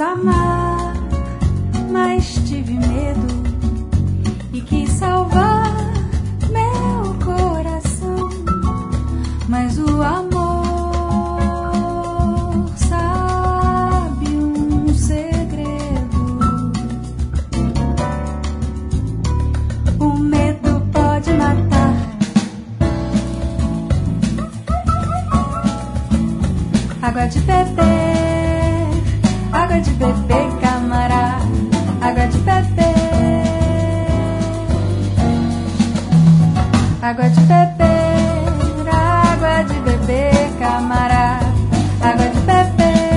amar, mas tive medo e quis salvar meu coração. Mas o amor sabe um segredo. O medo pode matar. Água de beber, água de beber, camarada. Água de beber, água de beber, água de beber, camarada. Água de beber.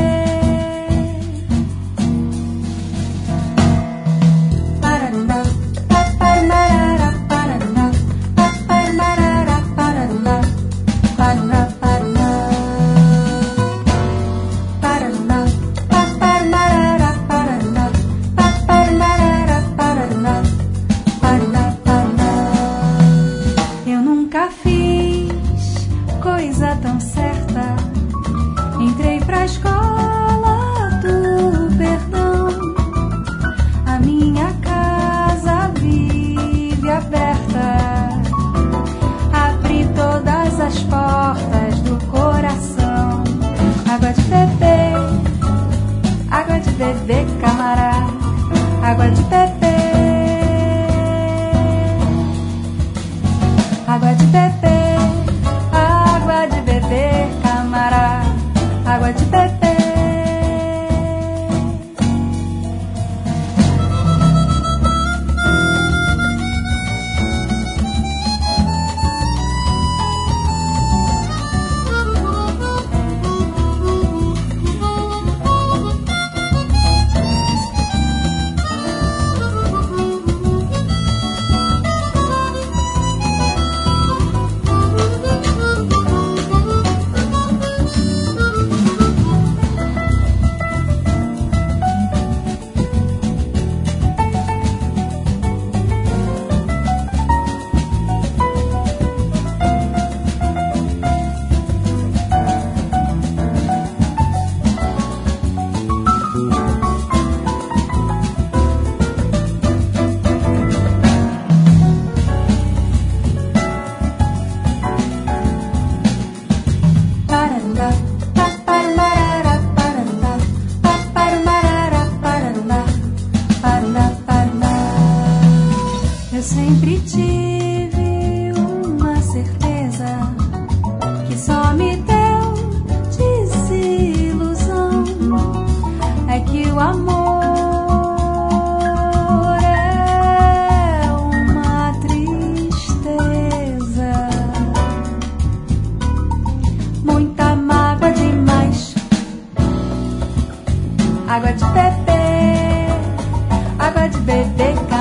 Parará, paparará, parará, paparará, parará, parará, parará. Eu nunca fiz coisa tão certa. Entrei pra escola do perdão. A minha casa vive aberta. Abri todas as portas do coração. Água de beber, água de beber, camarada. Água de beber, água de beber, água de beber, camarada. Água de beber. Eu sempre tive uma certeza que só me deu desilusão. É que o amor é uma tristeza, muita mágoa demais. Água de beber, água de beber.